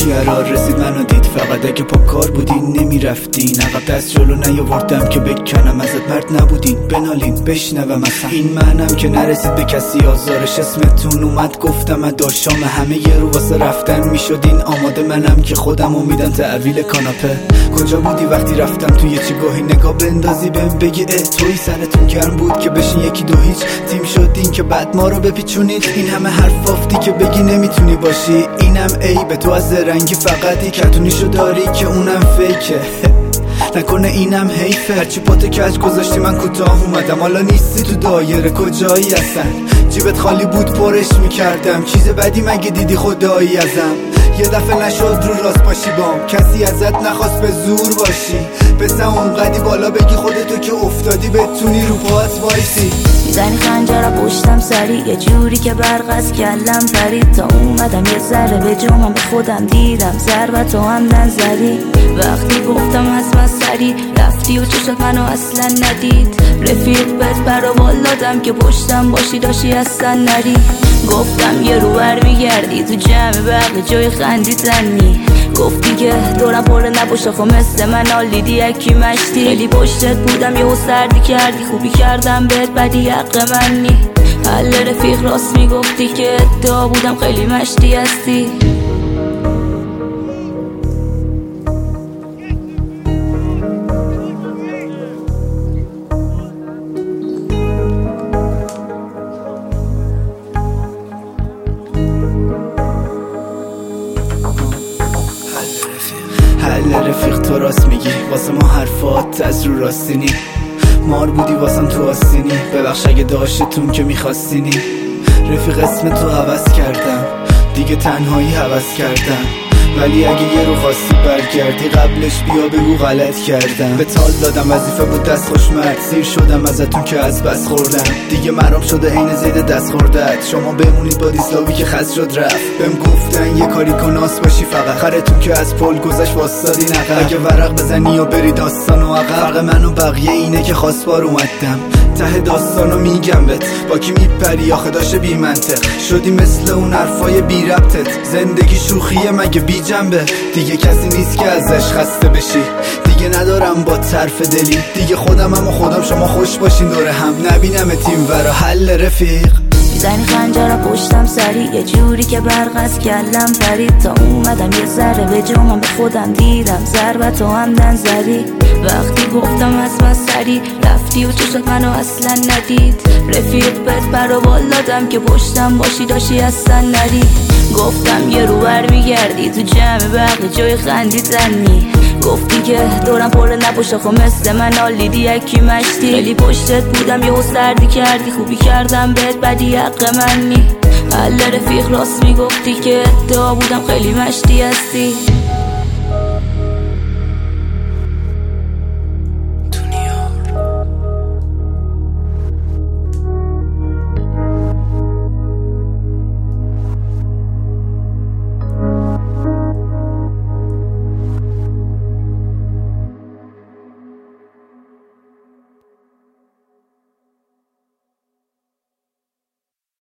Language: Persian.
قرار رسید منو دید، فقط اگه پا کار بودین نمیرفتین عقب، دست جلو نیاوردم که بکنم ازت، مرد نبودین بنالین بشنوم اصلا. این منم که نرسید به کسی آزارش، اسمتون اومد گفتم داشام همه یه رو واسه رفتن میشدین آماده، منم که خودم میدم تحویل کاناپه. کجا بودی وقتی رفتم توی چگاهی نگاه بندازی بهم بگی توی سرتون گرم بود که بشین یکی دو هیچ تیم شدین که بعد ما رو بپیچونید. این همه حرف افتی که بگی نمیتونی باشی، اینم عیبه تو از رنگی فقط کتونیشو داری که اونم فیکه نکنه اینم حیفه. هرچی پاتو کج گذاشتی من کوتاه اومدم، حالا نیستی تو دایره کجایی اصلا؟ جیبت خالی بود پرش میکردم، چیز بدی مگه دیدی خدایی ازم؟ یه دفعه نشد رو راست باشی بام، کسی ازت نخواست به زور باشی، پسه اونقدی بالا بگی خودتو که افتادی بتونی رو پات وایسی. میزنی خنجر پشتم سری یه جوری که برق از کلم پرید، تا اومدم یه ذره به جامم به خودم دیدم ضربت و همدن زدی. وقتی گفتم از من سری رفتی و چشت منو اصلا ندید، رفیق بهت برا دادم که پشتم باشی داشتی اصلا نری. گفتم یه رو برمیگردی تو جمع بقیه جای خندیدنی، گفتی که دورم پره نباشه خب مثل من آلیدی یکی مشتی. خیلی پشتت بودم یهو سردی کردی، خوبی کردم بهت بدی حق من نی. حل رفیق راست میگفتی که ادعا بودم خیلی مشتی هستی. حل رفیق تو راست میگی، واسه ما حرفات از رو راستینی، مار بودی واسم تو آستینی، ببخش اگه داشتتون که میخواستینی. رفیق اسم تو عوض کردم دیگه تنهایی عوض کردم، ولی اگه یه رو خواستی برگردی قبلش بیا بگو غلط کردم. به تال دادم وظیفه بود دست خوشمرد، سیر شدم ازتون که از بس خوردم، دیگه مرام شده عین زید دست خوردت. شما بمونید با دیسلاوی که خست شد رفت، بهم گفتن یه کاری کناس باشی فقط، خرتون که از پل گذشت واسادی نقب، اگه ورق بزنی و بری داستان و عقب. فرق من و بقیه اینه که خواست بار اومدم ته داستانو میگم بهت، با کی میپری آخه داشه بی منطق شدی مثل اون حرفای بی ربطت. زندگی شوخیه مگه بی جنبه، دیگه کسی نیست که ازش خسته بشی، دیگه ندارم با طرف دلی، دیگه خودم و خودم شما خوش باشین دور هم، نبینم تیم ورا حل رفیق. میزنی خنجر پشتم سری یه جوری که برق از کلم پرید، تا اومدم یه ذره به جامم به خودم دیدم ضربت و همدن زدی. وقتی گفتم از من سری رفتی و چشت منو اصلا ندید، رفیق بهت برا دادم که پشتم باشی داشتی اصلا نری. گفتم یه رو برمیگردی تو جمع بقیه جای خندیدنی، گفتی که دورم پره نباشه خب مثل من آلیدی یکی مشتی. خیلی پشتت بودم یهو سردی کردی، خوبی کردم بهت بدی حق من نی. حل رفیق راست میگفتی که ادعا بودم خیلی مشتی هستی.